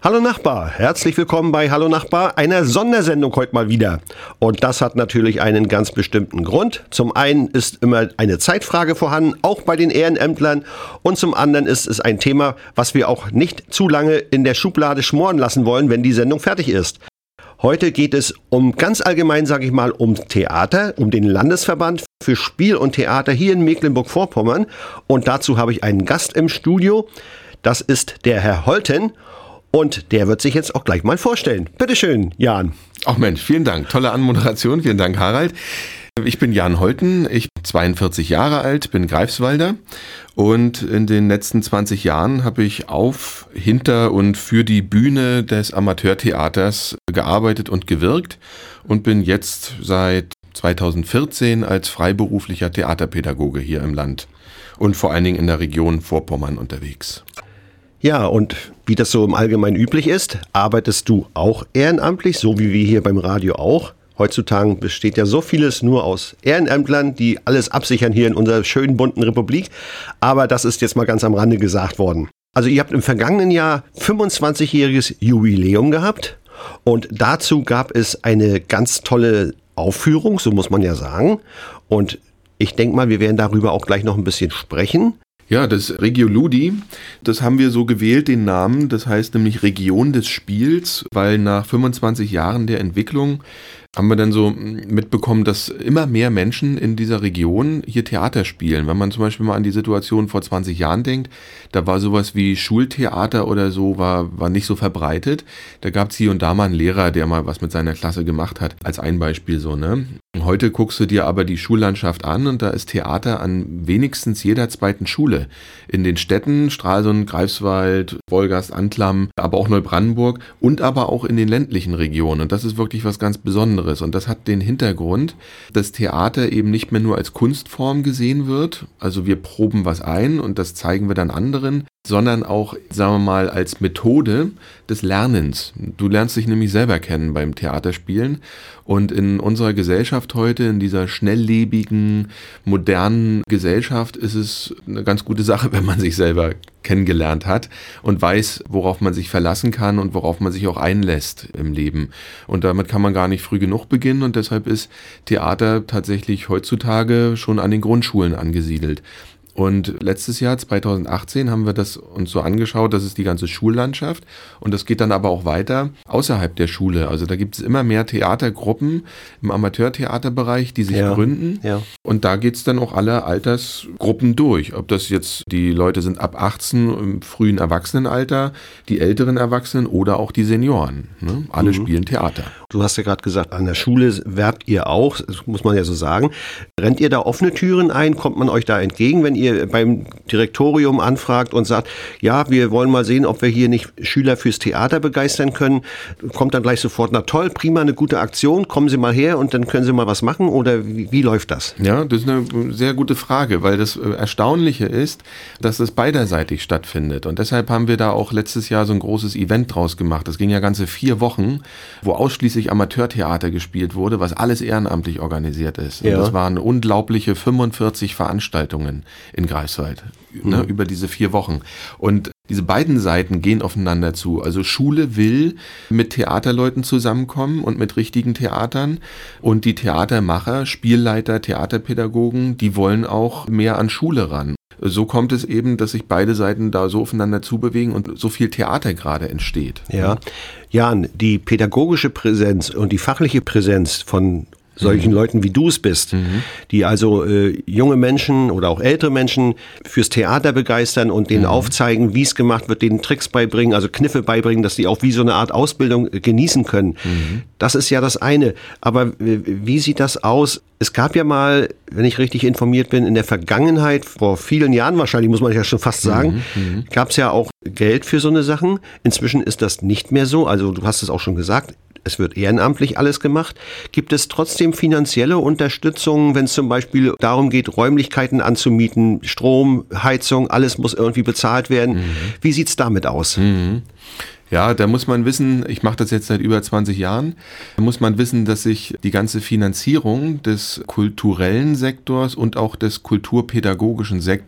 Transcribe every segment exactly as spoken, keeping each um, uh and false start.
Hallo Nachbar, herzlich willkommen bei Hallo Nachbar, einer Sondersendung heute mal wieder. Und das hat natürlich einen ganz bestimmten Grund. Zum einen ist immer eine Zeitfrage vorhanden, auch bei den Ehrenämtlern. Und zum anderen ist es ein Thema, was wir auch nicht zu lange in der Schublade schmoren lassen wollen, wenn die Sendung fertig ist. Heute geht es um ganz allgemein, sage ich mal, um Theater, um den Landesverband für Spiel und Theater hier in Mecklenburg-Vorpommern. Und dazu habe ich einen Gast im Studio. Das ist der Herr Holten. Und der wird sich jetzt auch gleich mal vorstellen. Bitte schön, Jan. Ach Mensch, vielen Dank. Tolle Anmoderation. Vielen Dank, Harald. Ich bin Jan Holten. Ich bin zweiundvierzig Jahre alt, bin Greifswalder. Und in den letzten zwanzig Jahren habe ich auf, hinter und für die Bühne des Amateurtheaters gearbeitet und gewirkt. Und bin jetzt seit zweitausendvierzehn als freiberuflicher Theaterpädagoge hier im Land. Und vor allen Dingen in der Region Vorpommern unterwegs. Ja, und wie das so im Allgemeinen üblich ist, arbeitest du auch ehrenamtlich, so wie wir hier beim Radio auch. Heutzutage besteht ja so vieles nur aus Ehrenämtlern, die alles absichern hier in unserer schönen bunten Republik. Aber das ist jetzt mal ganz am Rande gesagt worden. Also ihr habt im vergangenen Jahr fünfundzwanzigjähriges Jubiläum gehabt und dazu gab es eine ganz tolle Aufführung, so muss man ja sagen. Und ich denke mal, wir werden darüber auch gleich noch ein bisschen sprechen. Ja, das Regio Ludi, das haben wir so gewählt, den Namen, das heißt nämlich Region des Spiels, weil nach fünfundzwanzig Jahren der Entwicklung haben wir dann so mitbekommen, dass immer mehr Menschen in dieser Region hier Theater spielen. Wenn man zum Beispiel mal an die Situation vor zwanzig Jahren denkt, da war sowas wie Schultheater oder so, war, war nicht so verbreitet. Da gab es hier und da mal einen Lehrer, der mal was mit seiner Klasse gemacht hat, als ein Beispiel so, ne? Heute guckst du dir aber die Schullandschaft an und da ist Theater an wenigstens jeder zweiten Schule. In den Städten, Stralsund, Greifswald, Wolgast, Antlam, aber auch Neubrandenburg und aber auch in den ländlichen Regionen. Und das ist wirklich was ganz Besonderes. Und das hat den Hintergrund, dass Theater eben nicht mehr nur als Kunstform gesehen wird. Also wir proben was ein und das zeigen wir dann anderen, sondern auch, sagen wir mal, als Methode des Lernens. Du lernst dich nämlich selber kennen beim Theaterspielen. Und in unserer Gesellschaft heute, in dieser schnelllebigen, modernen Gesellschaft, ist es eine ganz gute Sache, wenn man sich selber kennengelernt hat und weiß, worauf man sich verlassen kann und worauf man sich auch einlässt im Leben. Und damit kann man gar nicht früh genug beginnen und deshalb ist Theater tatsächlich heutzutage schon an den Grundschulen angesiedelt. Und letztes Jahr, zweitausendachtzehn, haben wir das uns so angeschaut, das ist die ganze Schullandschaft und das geht dann aber auch weiter außerhalb der Schule. Also da gibt es immer mehr Theatergruppen im Amateurtheaterbereich, die sich ja, gründen ja. Und da geht es dann auch alle Altersgruppen durch. Ob das jetzt die Leute sind ab achtzehn im frühen Erwachsenenalter, die älteren Erwachsenen oder auch die Senioren. Ne? Alle mhm. spielen Theater. Du hast ja gerade gesagt, an der Schule werbt ihr auch, das muss man ja so sagen. Rennt ihr da offene Türen ein? Kommt man euch da entgegen, wenn ihr ihr beim Direktorium anfragt und sagt, ja, wir wollen mal sehen, ob wir hier nicht Schüler fürs Theater begeistern können, kommt dann gleich sofort, na toll, prima, eine gute Aktion, kommen Sie mal her und dann können Sie mal was machen oder wie, wie läuft das? Ja, das ist eine sehr gute Frage, weil das Erstaunliche ist, dass das beiderseitig stattfindet und deshalb haben wir da auch letztes Jahr so ein großes Event draus gemacht. Das ging ja ganze vier Wochen, wo ausschließlich Amateurtheater gespielt wurde, was alles ehrenamtlich organisiert ist. Und ja. Das waren unglaubliche fünfundvierzig Veranstaltungen in Greifswald, mhm. ne, über diese vier Wochen. Und diese beiden Seiten gehen aufeinander zu. Also Schule will mit Theaterleuten zusammenkommen und mit richtigen Theatern. Und die Theatermacher, Spielleiter, Theaterpädagogen, die wollen auch mehr an Schule ran. So kommt es eben, dass sich beide Seiten da so aufeinander zubewegen und so viel Theater gerade entsteht. Ja, Jan, die pädagogische Präsenz und die fachliche Präsenz von solchen mhm. Leuten, wie du es bist, mhm. die also äh, junge Menschen oder auch ältere Menschen fürs Theater begeistern und denen mhm. aufzeigen, wie es gemacht wird, denen Tricks beibringen, also Kniffe beibringen, dass die auch wie so eine Art Ausbildung äh, genießen können. Mhm. Das ist ja das eine. Aber äh, wie sieht das aus? Es gab ja mal, wenn ich richtig informiert bin, in der Vergangenheit, vor vielen Jahren wahrscheinlich, muss man ja schon fast sagen, mhm. gab es ja auch Geld für so eine Sachen. Inzwischen ist das nicht mehr so. Also du hast es auch schon gesagt, es wird ehrenamtlich alles gemacht. Gibt es trotzdem finanzielle Unterstützung, wenn es zum Beispiel darum geht, Räumlichkeiten anzumieten, Strom, Heizung, alles muss irgendwie bezahlt werden? Mhm. Wie sieht's damit aus? Mhm. Ja, da muss man wissen, ich mache das jetzt seit über zwanzig Jahren, da muss man wissen, dass sich die ganze Finanzierung des kulturellen Sektors und auch des kulturpädagogischen Sektors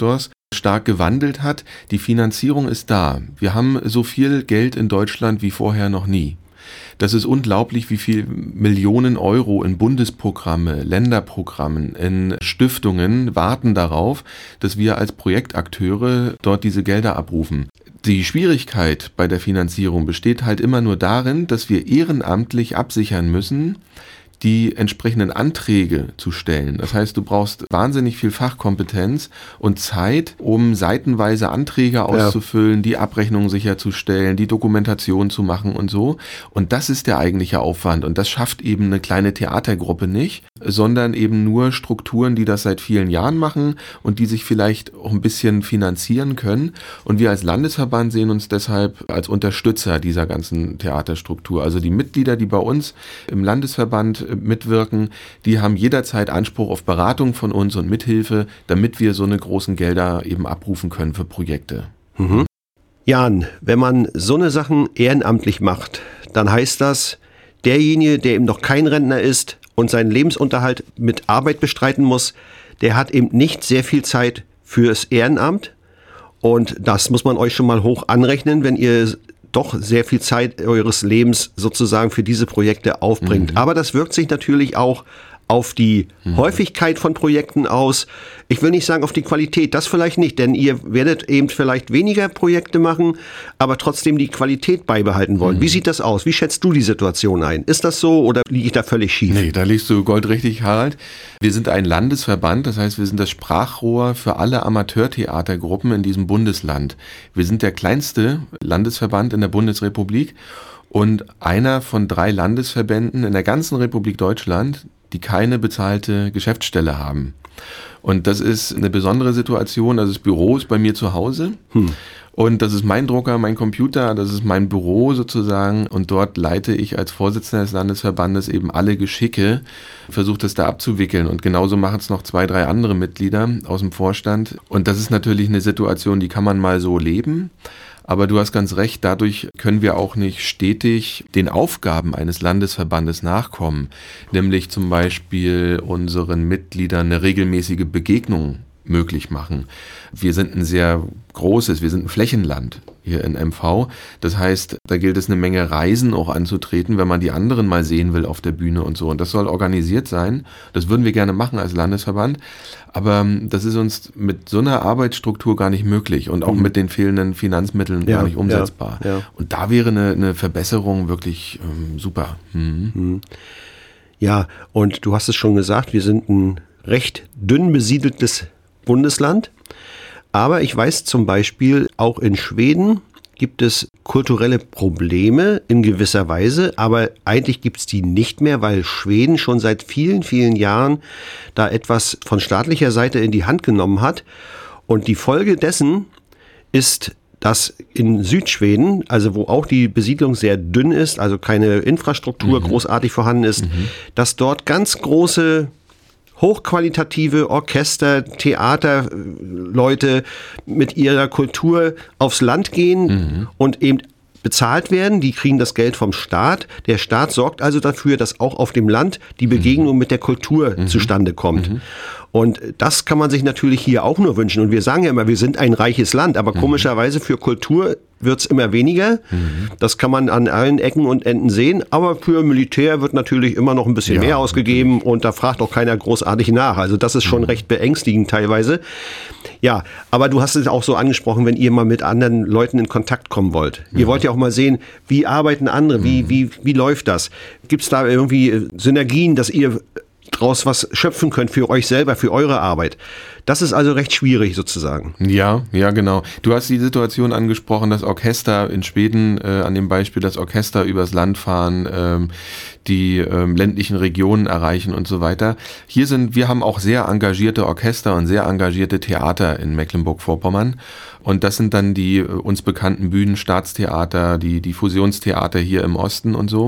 stark gewandelt hat. Die Finanzierung ist da. Wir haben so viel Geld in Deutschland wie vorher noch nie. Das ist unglaublich, wie viel Millionen Euro in Bundesprogramme, Länderprogrammen, in Stiftungen warten darauf, dass wir als Projektakteure dort diese Gelder abrufen. Die Schwierigkeit bei der Finanzierung besteht halt immer nur darin, dass wir ehrenamtlich absichern müssen, die entsprechenden Anträge zu stellen. Das heißt, du brauchst wahnsinnig viel Fachkompetenz und Zeit, um seitenweise Anträge auszufüllen, ja. die Abrechnungen sicherzustellen, die Dokumentation zu machen und so. Und das ist der eigentliche Aufwand. Und das schafft eben eine kleine Theatergruppe nicht, sondern eben nur Strukturen, die das seit vielen Jahren machen und die sich vielleicht auch ein bisschen finanzieren können. Und wir als Landesverband sehen uns deshalb als Unterstützer dieser ganzen Theaterstruktur. Also die Mitglieder, die bei uns im Landesverband mitwirken, die haben jederzeit Anspruch auf Beratung von uns und Mithilfe, damit wir so eine großen Gelder eben abrufen können für Projekte. Mhm. Jan, wenn man so eine Sachen ehrenamtlich macht, dann heißt das, derjenige, der eben noch kein Rentner ist und seinen Lebensunterhalt mit Arbeit bestreiten muss, der hat eben nicht sehr viel Zeit fürs Ehrenamt. Und das muss man euch schon mal hoch anrechnen, wenn ihr doch sehr viel Zeit eures Lebens sozusagen für diese Projekte aufbringt. Mhm. Aber das wirkt sich natürlich auch auf die mhm. Häufigkeit von Projekten aus. Ich will nicht sagen auf die Qualität, das vielleicht nicht, denn ihr werdet eben vielleicht weniger Projekte machen, aber trotzdem die Qualität beibehalten wollen. Mhm. Wie sieht das aus? Wie schätzt du die Situation ein? Ist das so oder liege ich da völlig schief? Nee, da liegst du goldrichtig, Harald. Wir sind ein Landesverband, das heißt, wir sind das Sprachrohr für alle Amateurtheatergruppen in diesem Bundesland. Wir sind der kleinste Landesverband in der Bundesrepublik und einer von drei Landesverbänden in der ganzen Republik Deutschland, die keine bezahlte Geschäftsstelle haben. Und das ist eine besondere Situation. Also das Büro ist bei mir zu Hause. Hm. Und das ist mein Drucker, mein Computer, das ist mein Büro sozusagen. Und dort leite ich als Vorsitzender des Landesverbandes eben alle Geschicke, versuche das da abzuwickeln. Und genauso machen es noch zwei, drei andere Mitglieder aus dem Vorstand. Und das ist natürlich eine Situation, die kann man mal so leben. Aber du hast ganz recht, dadurch können wir auch nicht stetig den Aufgaben eines Landesverbandes nachkommen, nämlich zum Beispiel unseren Mitgliedern eine regelmäßige Begegnung möglich machen. Wir sind ein sehr großes, wir sind ein Flächenland hier in M V. Das heißt, da gilt es eine Menge Reisen auch anzutreten, wenn man die anderen mal sehen will auf der Bühne und so. Und das soll organisiert sein. Das würden wir gerne machen als Landesverband. Aber das ist uns mit so einer Arbeitsstruktur gar nicht möglich und auch mhm. mit den fehlenden Finanzmitteln ja, gar nicht umsetzbar. Ja, ja. Und da wäre eine, eine Verbesserung wirklich ähm, super. Mhm. Mhm. Ja, und du hast es schon gesagt, wir sind ein recht dünn besiedeltes Bundesland. Aber ich weiß zum Beispiel, auch in Schweden gibt es kulturelle Probleme in gewisser Weise, aber eigentlich gibt es die nicht mehr, weil Schweden schon seit vielen, vielen Jahren da etwas von staatlicher Seite in die Hand genommen hat. Und die Folge dessen ist, dass in Südschweden, also wo auch die Besiedlung sehr dünn ist, also keine Infrastruktur mhm. großartig vorhanden ist, mhm. dass dort ganz große hochqualitative Orchester, Theaterleute mit ihrer Kultur aufs Land gehen mhm. und eben bezahlt werden. Die kriegen das Geld vom Staat. Der Staat sorgt also dafür, dass auch auf dem Land die Begegnung mhm. mit der Kultur mhm. zustande kommt. Mhm. Und das kann man sich natürlich hier auch nur wünschen. Und wir sagen ja immer, wir sind ein reiches Land, aber mhm. komischerweise für Kultur wird es immer weniger. Mhm. Das kann man an allen Ecken und Enden sehen. Aber für Militär wird natürlich immer noch ein bisschen ja, mehr ausgegeben natürlich. Und da fragt auch keiner großartig nach. Also das ist schon mhm. recht beängstigend teilweise. Ja, aber du hast es auch so angesprochen, wenn ihr mal mit anderen Leuten in Kontakt kommen wollt. Ja. Ihr wollt ja auch mal sehen, wie arbeiten andere, wie, mhm. wie, wie läuft das? Gibt es da irgendwie Synergien, dass ihr draus was schöpfen könnt für euch selber, für eure Arbeit? Das ist also recht schwierig sozusagen. Ja, ja, genau. Du hast die Situation angesprochen, das Orchester in Schweden, äh, an dem Beispiel, das Orchester übers Land fahren, ähm, die ähm, ländlichen Regionen erreichen und so weiter. Hier sind, wir haben auch sehr engagierte Orchester und sehr engagierte Theater in Mecklenburg-Vorpommern. Und das sind dann die äh, uns bekannten Bühnen, Staatstheater, die, die Fusionstheater hier im Osten und so.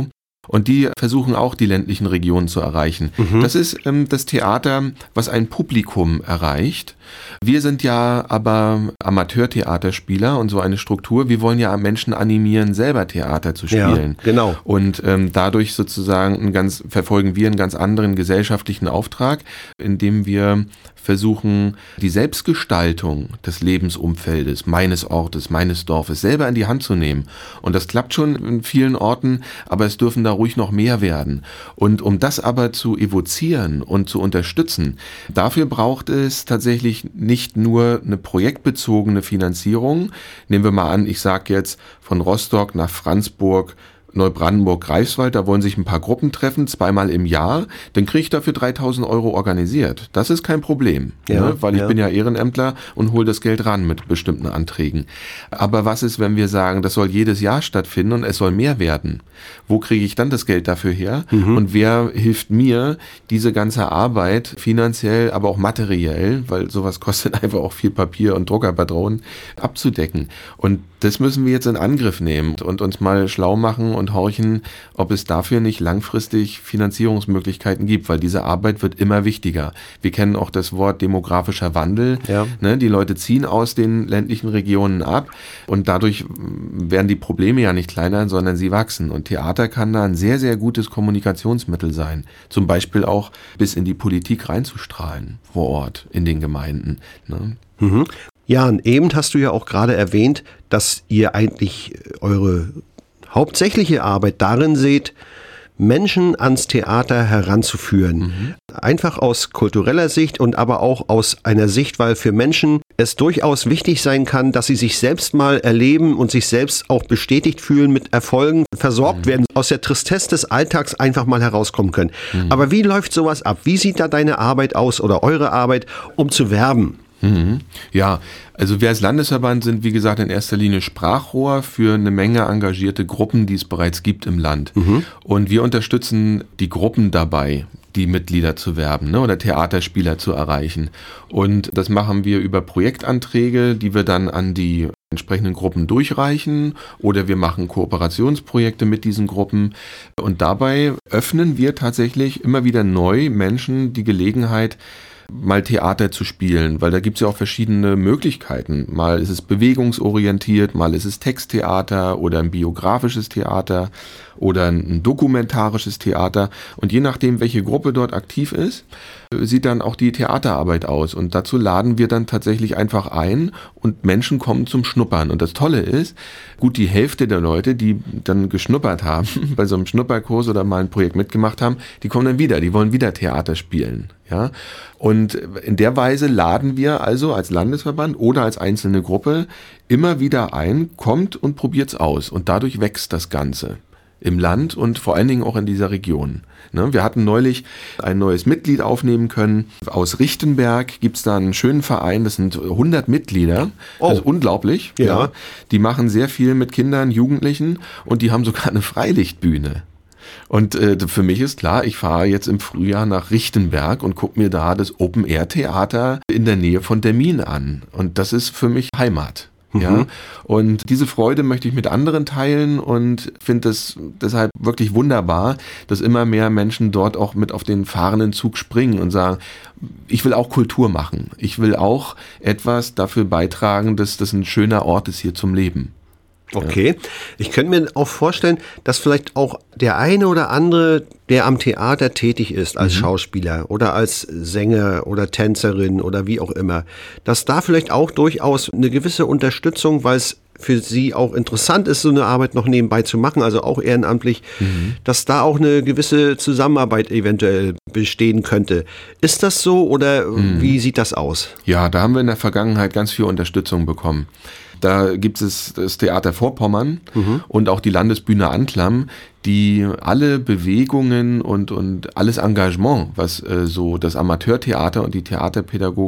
Und die versuchen auch, die ländlichen Regionen zu erreichen. Mhm. Das ist ähm, das Theater, was ein Publikum erreicht. Wir sind ja aber Amateurtheaterspieler und so eine Struktur. Wir wollen ja Menschen animieren, selber Theater zu spielen. Ja, genau. Und ähm, dadurch sozusagen einen ganz, verfolgen wir einen ganz anderen gesellschaftlichen Auftrag, indem wir versuchen, die Selbstgestaltung des Lebensumfeldes, meines Ortes, meines Dorfes selber in die Hand zu nehmen. Und das klappt schon in vielen Orten, aber es dürfen da ruhig noch mehr werden. Und um das aber zu evozieren und zu unterstützen, dafür braucht es tatsächlich nicht nur eine projektbezogene Finanzierung. Nehmen wir mal an, ich sage jetzt von Rostock nach Franzburg, Neubrandenburg, Greifswald, da wollen sich ein paar Gruppen treffen, zweimal im Jahr, dann kriege ich dafür dreitausend Euro organisiert. Das ist kein Problem, ja, ne? Weil ich ja. bin ja Ehrenämtler und hole das Geld ran mit bestimmten Anträgen. Aber was ist, wenn wir sagen, das soll jedes Jahr stattfinden und es soll mehr werden? Wo kriege ich dann das Geld dafür her? Mhm. Und wer hilft mir, diese ganze Arbeit finanziell, aber auch materiell, weil sowas kostet einfach auch viel Papier und Druckerpatronen, abzudecken? Und das müssen wir jetzt in Angriff nehmen und uns mal schlau machen und horchen, ob es dafür nicht langfristig Finanzierungsmöglichkeiten gibt, weil diese Arbeit wird immer wichtiger. Wir kennen auch das Wort demografischer Wandel. Ja. Ne, die Leute ziehen aus den ländlichen Regionen ab und dadurch werden die Probleme ja nicht kleiner, sondern sie wachsen. Und Theater kann da ein sehr, sehr gutes Kommunikationsmittel sein. Zum Beispiel auch bis in die Politik reinzustrahlen, vor Ort, in den Gemeinden. Ne? Mhm. Jan, eben hast du ja auch gerade erwähnt, dass ihr eigentlich eure hauptsächliche Arbeit darin seht, Menschen ans Theater heranzuführen. Mhm. Einfach aus kultureller Sicht und aber auch aus einer Sicht, weil für Menschen es durchaus wichtig sein kann, dass sie sich selbst mal erleben und sich selbst auch bestätigt fühlen, mit Erfolgen versorgt mhm. werden, aus der Tristesse des Alltags einfach mal herauskommen können. Mhm. Aber wie läuft sowas ab? Wie sieht da deine Arbeit aus oder eure Arbeit, um zu werben? Mhm. Ja, also wir als Landesverband sind, wie gesagt, in erster Linie Sprachrohr für eine Menge engagierte Gruppen, die es bereits gibt im Land. Mhm. Und wir unterstützen die Gruppen dabei, die Mitglieder zu werben, ne, oder Theaterspieler zu erreichen. Und das machen wir über Projektanträge, die wir dann an die entsprechenden Gruppen durchreichen, oder wir machen Kooperationsprojekte mit diesen Gruppen. Und dabei öffnen wir tatsächlich immer wieder neu Menschen die Gelegenheit, mal Theater zu spielen, weil da gibt es ja auch verschiedene Möglichkeiten. Mal ist es bewegungsorientiert, mal ist es Texttheater oder ein biografisches Theater oder ein dokumentarisches Theater. Und je nachdem, welche Gruppe dort aktiv ist, sieht dann auch die Theaterarbeit aus. Und dazu laden wir dann tatsächlich einfach ein und Menschen kommen zum Schnuppern. Und das Tolle ist, gut die Hälfte der Leute, die dann geschnuppert haben, bei so einem Schnupperkurs oder mal ein Projekt mitgemacht haben, die kommen dann wieder, die wollen wieder Theater spielen. Ja, und in der Weise laden wir also als Landesverband oder als einzelne Gruppe immer wieder ein, kommt und probiert's aus. Und dadurch wächst das Ganze im Land und vor allen Dingen auch in dieser Region. Ne, wir hatten neulich ein neues Mitglied aufnehmen können. Aus Richtenberg gibt's da einen schönen Verein, das sind hundert Mitglieder. Oh. Das ist unglaublich. Ja. Ja. Die machen sehr viel mit Kindern, Jugendlichen und die haben sogar eine Freilichtbühne. Und äh, für mich ist klar, ich fahre jetzt im Frühjahr nach Richtenberg und gucke mir da das Open-Air-Theater in der Nähe von Demmin an. Und das ist für mich Heimat. Mhm. Ja? Und diese Freude möchte ich mit anderen teilen und finde es deshalb wirklich wunderbar, dass immer mehr Menschen dort auch mit auf den fahrenden Zug springen und sagen, ich will auch Kultur machen. Ich will auch etwas dafür beitragen, dass das ein schöner Ort ist hier zum Leben. Okay, ich könnte mir auch vorstellen, dass vielleicht auch der eine oder andere, der am Theater tätig ist, als mhm. Schauspieler oder als Sänger oder Tänzerin oder wie auch immer, dass da vielleicht auch durchaus eine gewisse Unterstützung, weil es für sie auch interessant ist, so eine Arbeit noch nebenbei zu machen, also auch ehrenamtlich, mhm. dass da auch eine gewisse Zusammenarbeit eventuell bestehen könnte. Ist das so oder mhm. wie sieht das aus? Ja, da haben wir in der Vergangenheit ganz viel Unterstützung bekommen. Da gibt es das Theater Vorpommern mhm. und auch die Landesbühne Anklam, die alle Bewegungen und, und alles Engagement, was äh, so das Amateurtheater und die Theaterpädagogik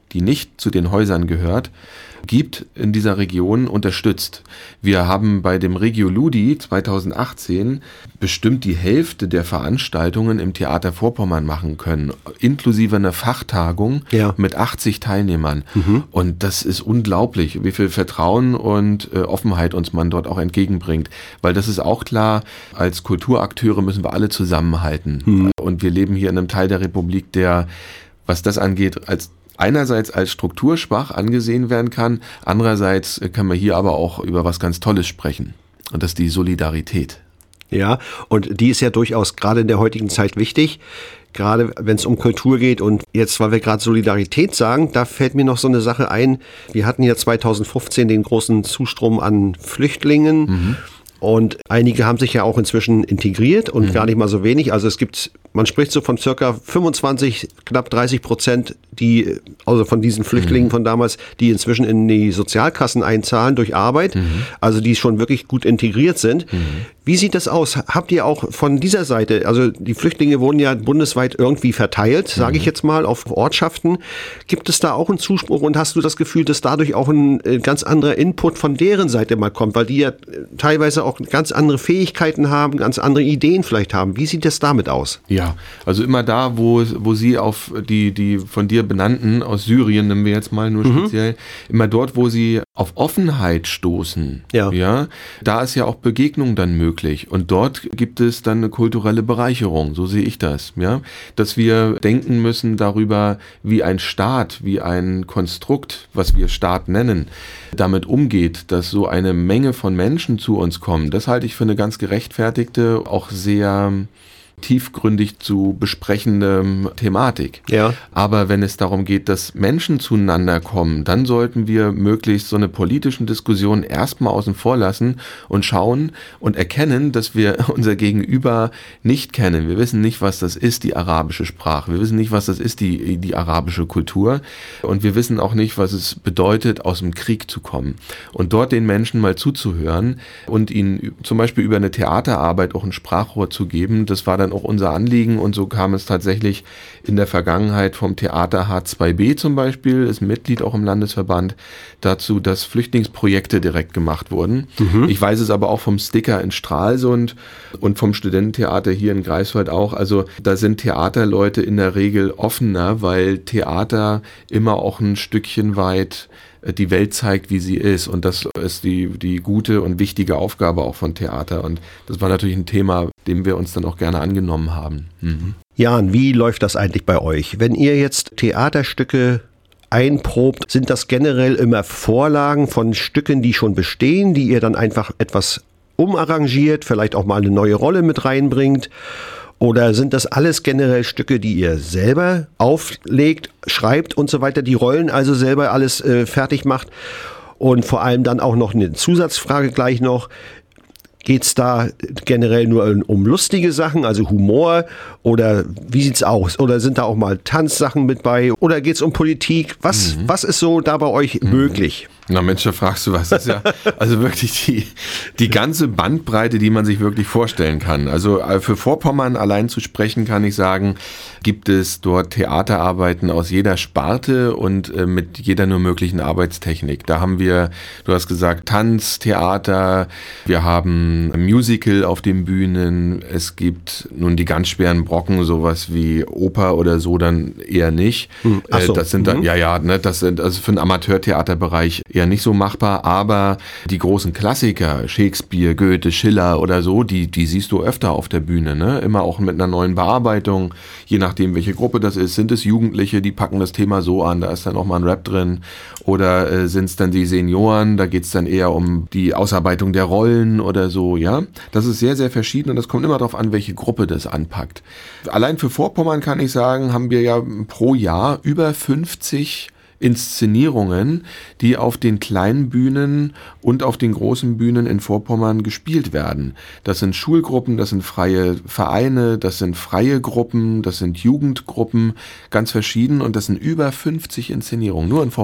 die nicht zu den Häusern gehört, gibt, in dieser Region unterstützt. Wir haben bei dem Regio Ludi zweitausendachtzehn bestimmt die Hälfte der Veranstaltungen im Theater Vorpommern machen können, inklusive einer Fachtagung ja. mit achtzig Teilnehmern. Mhm. Und das ist unglaublich, wie viel Vertrauen und äh, Offenheit uns man dort auch entgegenbringt. Weil das ist auch klar, als Kulturakteure müssen wir alle zusammenhalten. Mhm. Und wir leben hier in einem Teil der Republik, der, was das angeht, als einerseits als strukturschwach angesehen werden kann, andererseits kann man hier aber auch über was ganz Tolles sprechen. Und das ist die Solidarität. Ja, und die ist ja durchaus gerade in der heutigen Zeit wichtig, gerade wenn es um Kultur geht. Und jetzt, weil wir gerade Solidarität sagen, da fällt mir noch so eine Sache ein. Wir hatten ja zweitausendfünfzehn den großen Zustrom an Flüchtlingen. Mhm. Und einige haben sich ja auch inzwischen integriert und mhm. gar nicht mal so wenig. Also es gibt, man spricht so von circa fünfundzwanzig, knapp dreißig Prozent, die, also von diesen Flüchtlingen mhm. von damals, die inzwischen in die Sozialkassen einzahlen durch Arbeit, mhm. also die schon wirklich gut integriert sind. Mhm. Wie sieht das aus? Habt ihr auch von dieser Seite, also die Flüchtlinge wurden ja bundesweit irgendwie verteilt, sage mhm. ich jetzt mal, auf Ortschaften. Gibt es da auch einen Zuspruch und hast du das Gefühl, dass dadurch auch ein ganz anderer Input von deren Seite mal kommt, weil die ja teilweise auch ganz andere Fähigkeiten haben, ganz andere Ideen vielleicht haben. Wie sieht das damit aus? Ja, also immer da, wo, wo sie auf die, die von dir benannten, aus Syrien nehmen wir jetzt mal nur mhm. speziell, immer dort, wo sie auf Offenheit stoßen, ja. Ja, da ist ja auch Begegnung dann möglich. Und dort gibt es dann eine kulturelle Bereicherung, so sehe ich das. Ja? Dass wir denken müssen darüber, wie ein Staat, wie ein Konstrukt, was wir Staat nennen, damit umgeht, dass so eine Menge von Menschen zu uns kommen. Das halte ich für eine ganz gerechtfertigte, auch sehr tiefgründig zu besprechende Thematik. Ja. Aber wenn es darum geht, dass Menschen zueinander kommen, dann sollten wir möglichst so eine politischen Diskussion erstmal außen vor lassen und schauen und erkennen, dass wir unser Gegenüber nicht kennen. Wir wissen nicht, was das ist, die arabische Sprache. Wir wissen nicht, was das ist, die, die arabische Kultur. Und wir wissen auch nicht, was es bedeutet, aus dem Krieg zu kommen. Und dort den Menschen mal zuzuhören und ihnen zum Beispiel über eine Theaterarbeit auch ein Sprachrohr zu geben, das war dann auch unser Anliegen und so kam es tatsächlich in der Vergangenheit vom Theater H zwei B zum Beispiel, ist Mitglied auch im Landesverband, dazu, dass Flüchtlingsprojekte direkt gemacht wurden. Mhm. Ich weiß es aber auch vom Sticker in Stralsund und vom Studententheater hier in Greifswald auch. Also da sind Theaterleute in der Regel offener, weil Theater immer auch ein Stückchen weit die Welt zeigt, wie sie ist. Und das ist die, die gute und wichtige Aufgabe auch von Theater. Und das war natürlich ein Thema, dem wir uns dann auch gerne angenommen haben. Mhm. Jan, wie läuft das eigentlich bei euch? Wenn ihr jetzt Theaterstücke einprobt, sind das generell immer Vorlagen von Stücken, die schon bestehen, die ihr dann einfach etwas umarrangiert, vielleicht auch mal eine neue Rolle mit reinbringt? Oder sind das alles generell Stücke, die ihr selber auflegt, schreibt und so weiter, die Rollen also selber alles äh, fertig macht? Und vor allem dann auch noch eine Zusatzfrage gleich noch. Geht es da generell nur um lustige Sachen, also Humor? Oder wie sieht's aus? Oder sind da auch mal Tanzsachen mit bei? Oder geht es um Politik? Was, mhm. was ist so da bei euch mhm. möglich? Na Mensch, da fragst du was. Das ist ja also wirklich die, die ganze Bandbreite, die man sich wirklich vorstellen kann. Also für Vorpommern allein zu sprechen, kann ich sagen, gibt es dort Theaterarbeiten aus jeder Sparte und äh, mit jeder nur möglichen Arbeitstechnik. Da haben wir, du hast gesagt, Tanz, Theater, wir haben Musical auf den Bühnen, es gibt nun die ganz schweren Brocken, sowas wie Oper oder so, dann eher nicht. Hm. Ach so. äh, das sind dann, mhm. ja, ja, ne, das sind also für den Amateurtheaterbereich eher nicht so machbar, aber die großen Klassiker, Shakespeare, Goethe, Schiller oder so, die, die siehst du öfter auf der Bühne, ne? Immer auch mit einer neuen Bearbeitung, je nachdem, welche Gruppe das ist. Sind es Jugendliche, die packen das Thema so an, da ist dann auch mal ein Rap drin, oder äh, sind es dann die Senioren, da geht es dann eher um die Ausarbeitung der Rollen oder so, ja. Das ist sehr, sehr verschieden und das kommt immer darauf an, welche Gruppe das anpackt. Allein für Vorpommern kann ich sagen, haben wir ja pro Jahr über fünfzig Inszenierungen, die auf den kleinen Bühnen und auf den großen Bühnen in Vorpommern gespielt werden. Das sind Schulgruppen, das sind freie Vereine, das sind freie Gruppen, das sind Jugendgruppen, ganz verschieden und das sind über fünfzig Inszenierungen, nur in Vorpommern.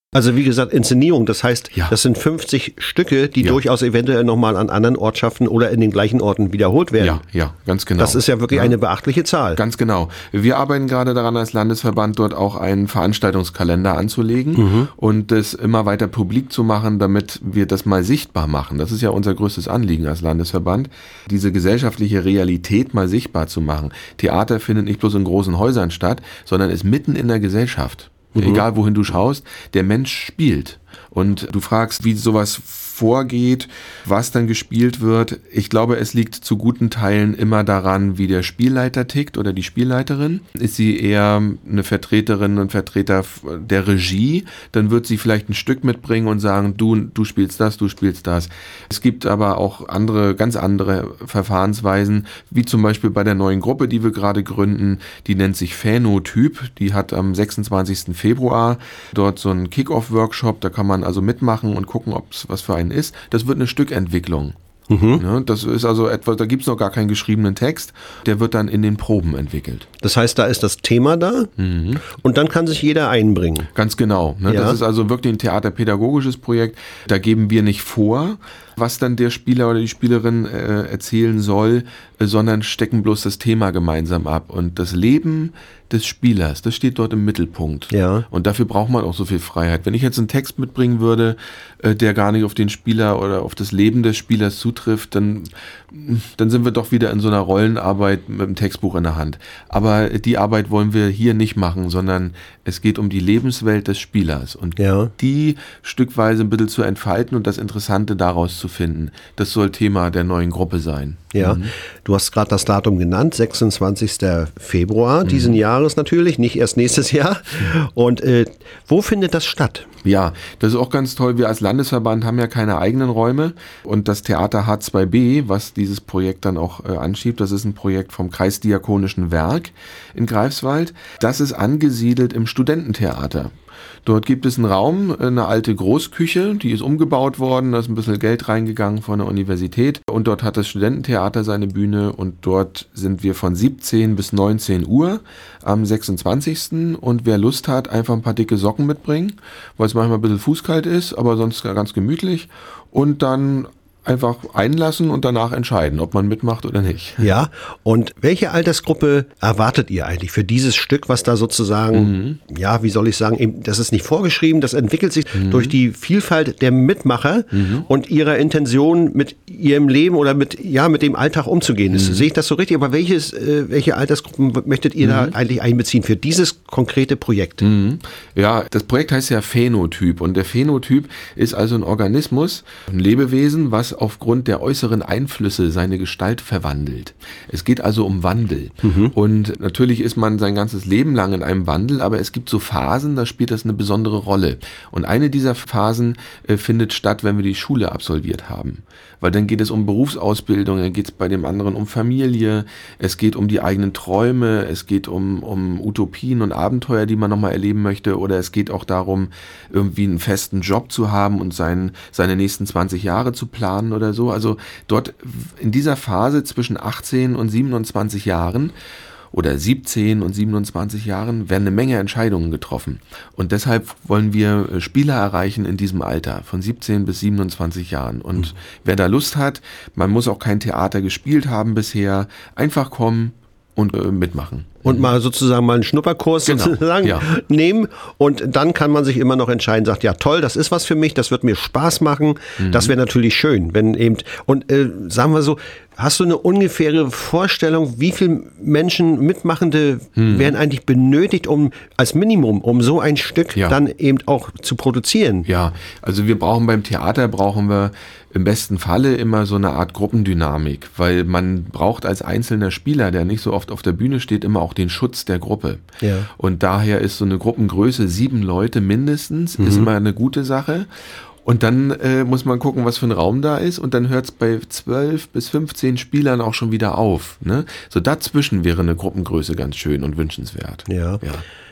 Also wie gesagt, Inszenierung, das heißt, Ja. das sind fünfzig Stücke, die Ja. durchaus eventuell nochmal an anderen Ortschaften oder in den gleichen Orten wiederholt werden. Ja, ja, ganz genau. Das ist ja wirklich eine beachtliche Zahl. Ganz genau. Wir arbeiten gerade daran, als Landesverband dort auch einen Veranstaltungskalender anzulegen Mhm. und das immer weiter publik zu machen, damit wir das mal sichtbar machen. Das ist ja unser größtes Anliegen als Landesverband, diese gesellschaftliche Realität mal sichtbar zu machen. Theater findet nicht bloß in großen Häusern statt, sondern ist mitten in der Gesellschaft. Mhm. Egal wohin du schaust, der Mensch spielt. Und du fragst, wie sowas vorgeht, was dann gespielt wird. Ich glaube, es liegt zu guten Teilen immer daran, wie der Spielleiter tickt oder die Spielleiterin. Ist sie eher eine Vertreterin und Vertreter der Regie, dann wird sie vielleicht ein Stück mitbringen und sagen, du, du spielst das, du spielst das. Es gibt aber auch andere, ganz andere Verfahrensweisen, wie zum Beispiel bei der neuen Gruppe, die wir gerade gründen. Die nennt sich Phänotyp. Die hat am sechsundzwanzigsten Februar dort so einen Kick-Off-Workshop. Da kann man also mitmachen und gucken, ob es was für einen ist. Das wird eine Stückentwicklung. Mhm. Ja, das ist also etwas, da gibt es noch gar keinen geschriebenen Text, der wird dann in den Proben entwickelt. Das heißt, da ist das Thema da mhm. und dann kann sich jeder einbringen. Ganz genau. Ne? Ja. Das ist also wirklich ein theaterpädagogisches Projekt. Da geben wir nicht vor, was dann der Spieler oder die Spielerin äh, erzählen soll, äh, sondern stecken bloß das Thema gemeinsam ab. Und das Leben des Spielers, das steht dort im Mittelpunkt. Ja. Und dafür braucht man auch so viel Freiheit. Wenn ich jetzt einen Text mitbringen würde, äh, der gar nicht auf den Spieler oder auf das Leben des Spielers zutrifft, dann, dann sind wir doch wieder in so einer Rollenarbeit mit dem Textbuch in der Hand. Aber die Arbeit wollen wir hier nicht machen, sondern es geht um die Lebenswelt des Spielers. Und ja. die stückweise ein bisschen zu entfalten und das Interessante daraus zu finden, das soll Thema der neuen Gruppe sein. Ja, mhm. Du hast gerade das Datum genannt, sechsundzwanzigsten Februar mhm. diesen Jahres natürlich, nicht erst nächstes Jahr. Und äh, wo findet das statt? Ja, das ist auch ganz toll. Wir als Landesverband haben ja keine eigenen Räume und das Theater H zwei B, was dieses Projekt dann auch äh, anschiebt, das ist ein Projekt vom Kreisdiakonischen Werk in Greifswald. Das ist angesiedelt im Studententheater. Dort gibt es einen Raum, eine alte Großküche, die ist umgebaut worden, da ist ein bisschen Geld reingegangen von der Universität und dort hat das Studententheater seine Bühne und dort sind wir von siebzehn bis neunzehn Uhr am sechsundzwanzigsten und wer Lust hat, einfach ein paar dicke Socken mitbringen, weil es manchmal ein bisschen fußkalt ist, aber sonst ganz gemütlich und dann einfach einlassen und danach entscheiden, ob man mitmacht oder nicht. Ja, und welche Altersgruppe erwartet ihr eigentlich für dieses Stück, was da sozusagen, mhm. ja, wie soll ich sagen, eben, das ist nicht vorgeschrieben, das entwickelt sich mhm. durch die Vielfalt der Mitmacher mhm. und ihrer Intention, mit ihrem Leben oder mit, ja, mit dem Alltag umzugehen. Mhm. Sehe ich das so richtig? Aber welches, äh, welche Altersgruppen möchtet ihr mhm. da eigentlich einbeziehen für dieses konkrete Projekt? Mhm. Ja, das Projekt heißt ja Phänotyp und der Phänotyp ist also ein Organismus, ein Lebewesen, was aufgrund der äußeren Einflüsse seine Gestalt verwandelt. Es geht also um Wandel. Mhm. Und natürlich ist man sein ganzes Leben lang in einem Wandel, aber es gibt so Phasen, da spielt das eine besondere Rolle. Und eine dieser Phasen äh, findet statt, wenn wir die Schule absolviert haben. Weil dann geht es um Berufsausbildung, dann geht es bei dem anderen um Familie, es geht um die eigenen Träume, es geht um, um Utopien und Abenteuer, die man nochmal erleben möchte, oder es geht auch darum, irgendwie einen festen Job zu haben und sein, seine nächsten zwanzig Jahre zu planen oder so. Also dort in dieser Phase zwischen achtzehn und siebenundzwanzig Jahren oder siebzehn und siebenundzwanzig Jahren werden eine Menge Entscheidungen getroffen. Und deshalb wollen wir Spieler erreichen in diesem Alter, von siebzehn bis siebenundzwanzig Jahren. Und mhm. wer da Lust hat, man muss auch kein Theater gespielt haben bisher, einfach kommen und äh, mitmachen. Und mal sozusagen mal einen Schnupperkurs genau. sozusagen ja. nehmen und dann kann man sich immer noch entscheiden, sagt, ja toll, das ist was für mich, das wird mir Spaß machen, mhm. das wäre natürlich schön, wenn eben, und äh, sagen wir so, hast du eine ungefähre Vorstellung, wie viele Menschen, Mitmachende mhm. werden eigentlich benötigt, um als Minimum, um so ein Stück ja. dann eben auch zu produzieren? Ja, also wir brauchen beim Theater, brauchen wir im besten Falle immer so eine Art Gruppendynamik, weil man braucht als einzelner Spieler, der nicht so oft auf der Bühne steht, immer auch den Schutz der Gruppe. Ja. Und daher ist so eine Gruppengröße, sieben Leute mindestens, mhm. ist immer eine gute Sache. Und dann äh, muss man gucken, was für ein Raum da ist und dann hört es bei zwölf bis fünfzehn Spielern auch schon wieder auf. Ne? So dazwischen wäre eine Gruppengröße ganz schön und wünschenswert. Ja. Ja.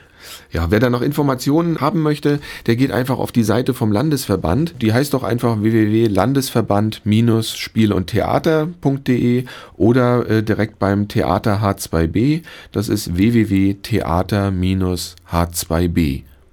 Ja, wer da noch Informationen haben möchte, der geht einfach auf die Seite vom Landesverband. Die heißt doch einfach w w w punkt landesverband Bindestrich spiel und theater punkt de oder äh, direkt beim Theater H zwei B. Das ist w w w punkt theater Bindestrich H zwei B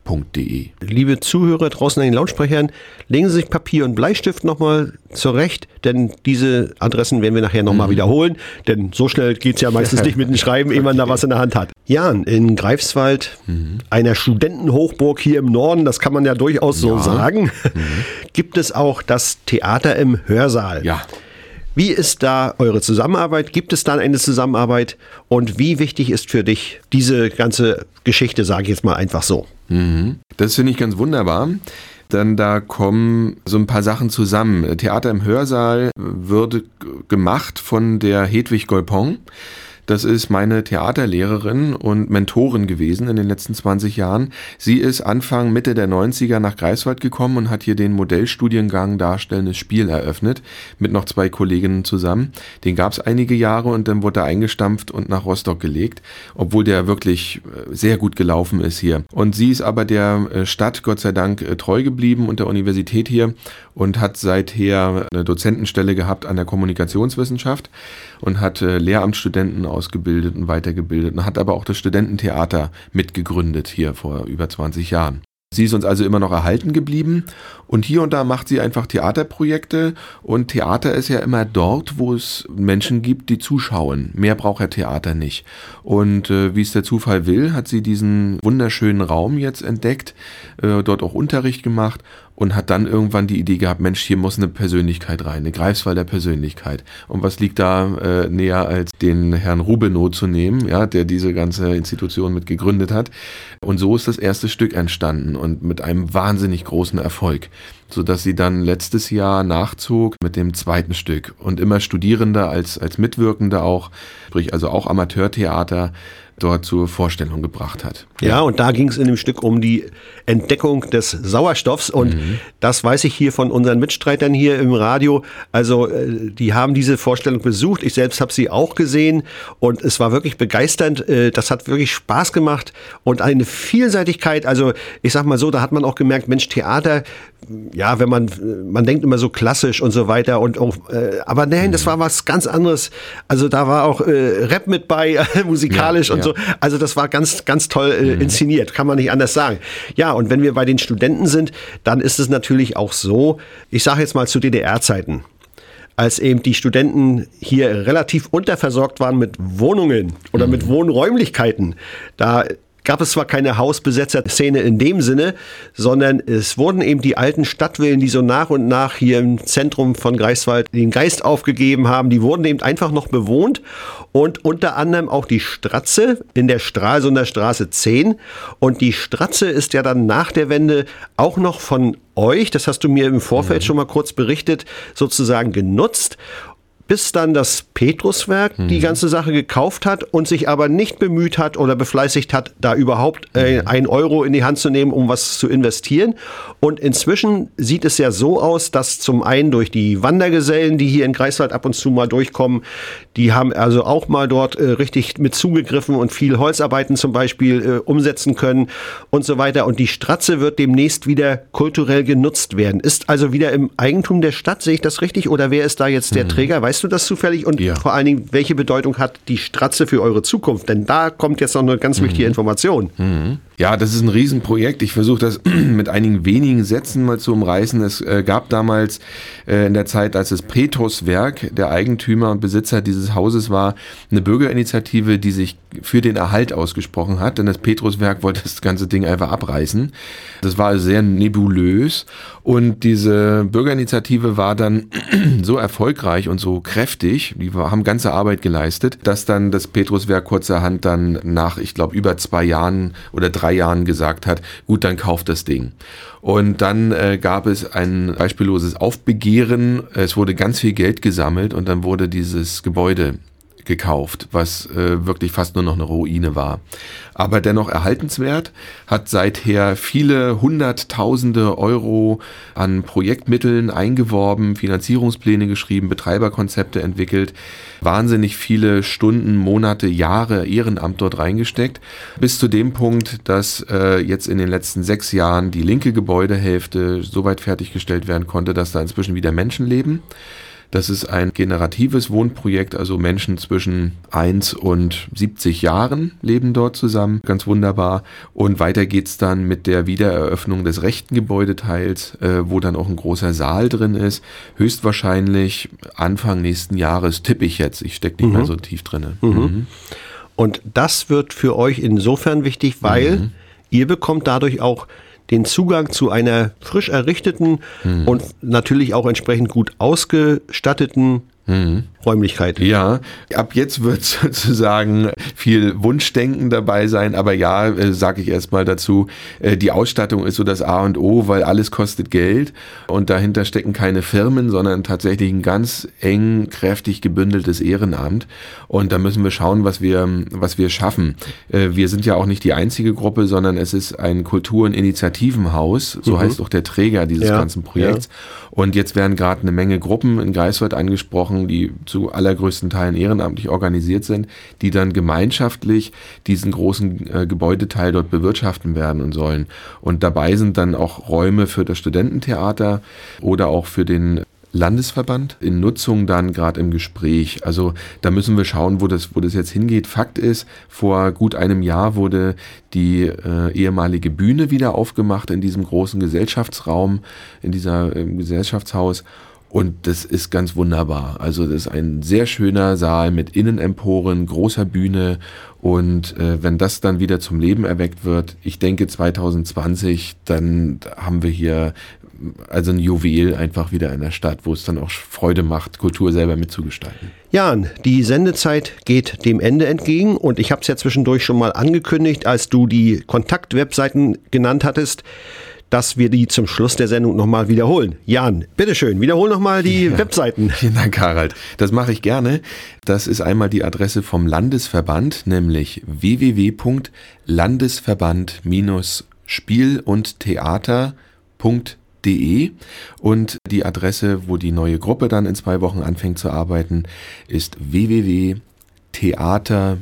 punkt de. Liebe Zuhörer draußen an den Lautsprechern, legen Sie sich Papier und Bleistift nochmal zurecht, denn diese Adressen werden wir nachher nochmal mhm. wiederholen, denn so schnell geht es ja meistens nicht mit dem Schreiben, ehe man da was in der Hand hat. Jan, in Greifswald, mhm. einer Studentenhochburg hier im Norden, das kann man ja durchaus so ja. sagen, mhm. gibt es auch das Theater im Hörsaal. Ja. Wie ist da eure Zusammenarbeit? Gibt es da eine Zusammenarbeit? Und wie wichtig ist für dich diese ganze Geschichte, sage ich jetzt mal einfach so? Mhm. Das finde ich ganz wunderbar. Denn da kommen so ein paar Sachen zusammen. Theater im Hörsaal wird gemacht von der Hedwig Golpon. Das ist meine Theaterlehrerin und Mentorin gewesen in den letzten zwanzig Jahren. Sie ist Anfang, Mitte der neunziger nach Greifswald gekommen und hat hier den Modellstudiengang Darstellendes Spiel eröffnet, mit noch zwei Kolleginnen zusammen. Den gab es einige Jahre und dann wurde er eingestampft und nach Rostock gelegt, obwohl der wirklich sehr gut gelaufen ist hier. Und sie ist aber der Stadt Gott sei Dank treu geblieben und der Universität hier und hat seither eine Dozentenstelle gehabt an der Kommunikationswissenschaft und hat Lehramtsstudenten ausgebildet und weitergebildet und hat aber auch das Studententheater mitgegründet hier vor über zwanzig Jahren. Sie ist uns also immer noch erhalten geblieben und hier und da macht sie einfach Theaterprojekte und Theater ist ja immer dort, wo es Menschen gibt, die zuschauen. Mehr braucht ja Theater nicht. Und äh, wie es der Zufall will, hat sie diesen wunderschönen Raum jetzt entdeckt, äh, dort auch Unterricht gemacht und hat dann irgendwann die Idee gehabt, Mensch, hier muss eine Persönlichkeit rein, eine Greifswalder Persönlichkeit. Und was liegt da äh, näher, als den Herrn Rubenow zu nehmen, ja, der diese ganze Institution mit gegründet hat. Und so ist das erste Stück entstanden und mit einem wahnsinnig großen Erfolg, sodass sie dann letztes Jahr nachzog mit dem zweiten Stück und immer Studierende als, als Mitwirkende auch, sprich also auch Amateurtheater, dort zur Vorstellung gebracht hat. Ja, ja, und da ging es in dem Stück um die Entdeckung des Sauerstoffs und mhm. das weiß ich hier von unseren Mitstreitern hier im Radio. Also die haben diese Vorstellung besucht, ich selbst habe sie auch gesehen und es war wirklich begeisternd. Das hat wirklich Spaß gemacht und eine Vielseitigkeit, also ich sag mal so, da hat man auch gemerkt, Mensch, Theater, ja, wenn man, man denkt immer so klassisch und so weiter und auch, äh, aber nein, das war was ganz anderes. Also da war auch äh, Rap mit bei, äh, musikalisch ja, und ja. so. Also das war ganz, ganz toll äh, inszeniert, kann man nicht anders sagen. Ja, und wenn wir bei den Studenten sind, dann ist es natürlich auch so, ich sage jetzt mal zu D D R-Zeiten, als eben die Studenten hier relativ unterversorgt waren mit Wohnungen oder mhm. mit Wohnräumlichkeiten, da gab es zwar keine Hausbesetzer-Szene in dem Sinne, sondern es wurden eben die alten Stadtvillen, die so nach und nach hier im Zentrum von Greifswald den Geist aufgegeben haben, die wurden eben einfach noch bewohnt und unter anderem auch die Stratze in der Stralsunder Straße zehn und die Stratze ist ja dann nach der Wende auch noch von euch, das hast du mir im Vorfeld mhm. schon mal kurz berichtet, sozusagen genutzt, bis dann das Petruswerk mhm. die ganze Sache gekauft hat und sich aber nicht bemüht hat oder befleißigt hat, da überhaupt äh, mhm. ein Euro in die Hand zu nehmen, um was zu investieren. Und inzwischen sieht es ja so aus, dass zum einen durch die Wandergesellen, die hier in Greifswald ab und zu mal durchkommen, die haben also auch mal dort äh, richtig mit zugegriffen und viel Holzarbeiten zum Beispiel äh, umsetzen können und so weiter. Und die Stratze wird demnächst wieder kulturell genutzt werden. Ist also wieder im Eigentum der Stadt, sehe ich das richtig? Oder wer ist da jetzt der mhm. Träger? Weißt du das zufällig? Und ja. vor allen Dingen, welche Bedeutung hat die Stratze für eure Zukunft? Denn da kommt jetzt noch eine ganz mhm. wichtige Information. Mhm. Ja, das ist ein Riesenprojekt. Ich versuche das mit einigen wenigen Sätzen mal zu umreißen. Es äh, gab damals äh, in der Zeit, als das Petruswerk der Eigentümer und Besitzer dieses Hauses war, eine Bürgerinitiative, die sich für den Erhalt ausgesprochen hat. Denn das Petruswerk wollte das ganze Ding einfach abreißen. Das war sehr nebulös. Und diese Bürgerinitiative war dann so erfolgreich und so kräftig, die haben ganze Arbeit geleistet, dass dann das Petruswerk kurzerhand dann nach, ich glaube, über zwei Jahren oder drei Jahren gesagt hat, gut, dann kauft das Ding. Und dann äh, gab es ein beispielloses Aufbegehren, es wurde ganz viel Geld gesammelt und dann wurde dieses Gebäude gekauft, was äh, wirklich fast nur noch eine Ruine war. Aber dennoch erhaltenswert, hat seither viele Hunderttausende Euro an Projektmitteln eingeworben, Finanzierungspläne geschrieben, Betreiberkonzepte entwickelt, wahnsinnig viele Stunden, Monate, Jahre Ehrenamt dort reingesteckt, bis zu dem Punkt, dass äh, jetzt in den letzten sechs Jahren die linke Gebäudehälfte so weit fertiggestellt werden konnte, dass da inzwischen wieder Menschen leben. Das ist ein generatives Wohnprojekt, also Menschen zwischen eins und siebzig Jahren leben dort zusammen, ganz wunderbar. Und weiter geht's dann mit der Wiedereröffnung des rechten Gebäudeteils, äh, wo dann auch ein großer Saal drin ist. Höchstwahrscheinlich Anfang nächsten Jahres, tippe ich jetzt. Ich stecke nicht mhm. mehr so tief drin. Mhm. Mhm. Und das wird für euch insofern wichtig, weil mhm. ihr bekommt dadurch auch den Zugang zu einer frisch errichteten mhm. und natürlich auch entsprechend gut ausgestatteten Mhm. Räumlichkeit. Ja, ab jetzt wird sozusagen viel Wunschdenken dabei sein, aber ja, äh, sage ich erstmal dazu, äh, die Ausstattung ist so das A und O, weil alles kostet Geld und dahinter stecken keine Firmen, sondern tatsächlich ein ganz eng, kräftig gebündeltes Ehrenamt und da müssen wir schauen, was wir, was wir schaffen. Äh, wir sind ja auch nicht die einzige Gruppe, sondern es ist ein Kultur- und Initiativenhaus, so mhm. heißt auch der Träger dieses ja, ganzen Projekts ja. Und jetzt werden gerade eine Menge Gruppen in Greifswald angesprochen, die zu allergrößten Teilen ehrenamtlich organisiert sind, die dann gemeinschaftlich diesen großen äh, Gebäudeteil dort bewirtschaften werden und sollen. Und dabei sind dann auch Räume für das Studententheater oder auch für den Landesverband in Nutzung dann gerade im Gespräch. Also da müssen wir schauen, wo das, wo das jetzt hingeht. Fakt ist, vor gut einem Jahr wurde die äh, ehemalige Bühne wieder aufgemacht in diesem großen Gesellschaftsraum, in dieser äh, Gesellschaftshaus. Und das ist ganz wunderbar. Also das ist ein sehr schöner Saal mit Innenemporen, großer Bühne. Und äh, wenn das dann wieder zum Leben erweckt wird, ich denke zwanzig zwanzig, dann haben wir hier also ein Juwel einfach wieder in der Stadt, wo es dann auch Freude macht, Kultur selber mitzugestalten. Jan, die Sendezeit geht dem Ende entgegen und ich habe es ja zwischendurch schon mal angekündigt, als du die Kontaktwebseiten genannt hattest, dass wir die zum Schluss der Sendung nochmal wiederholen. Jan, bitteschön, wiederhol nochmal die ja, Webseiten. Vielen Dank, Harald. Das mache ich gerne. Das ist einmal die Adresse vom Landesverband, nämlich w w w punkt landesverband Bindestrich spiel und theater punkt d e und die Adresse, wo die neue Gruppe dann in zwei Wochen anfängt zu arbeiten, ist w w w punkt theater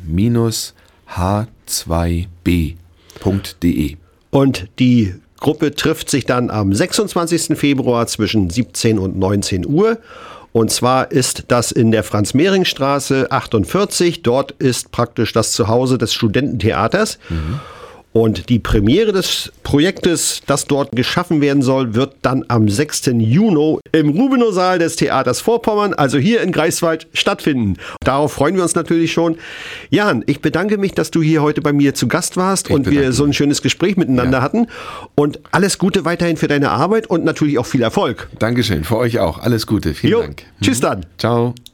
h zwei b punkt d e. Und die Gruppe trifft sich dann am sechsundzwanzigsten Februar zwischen siebzehn und neunzehn Uhr. Und zwar ist das in der Franz-Mehring-Straße achtundvierzig. Dort ist praktisch das Zuhause des Studententheaters. Mhm. Und die Premiere des Projektes, das dort geschaffen werden soll, wird dann am sechsten Juni im Rubinow-Saal des Theaters Vorpommern, also hier in Greifswald, stattfinden. Darauf freuen wir uns natürlich schon. Jan, ich bedanke mich, dass du hier heute bei mir zu Gast warst ich und wir so ein schönes Gespräch miteinander ja. hatten. Und alles Gute weiterhin für deine Arbeit und natürlich auch viel Erfolg. Dankeschön, für euch auch. Alles Gute. Vielen jo, Dank. Tschüss dann. Ciao.